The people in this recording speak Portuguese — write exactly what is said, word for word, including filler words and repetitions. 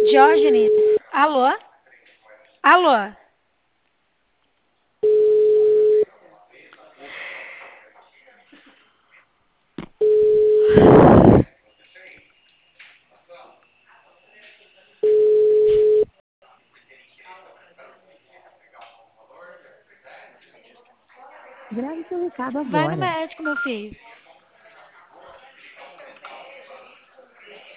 Diógenes, alô? Alô? Grave seu recado Vai no agora. médico, meu filho.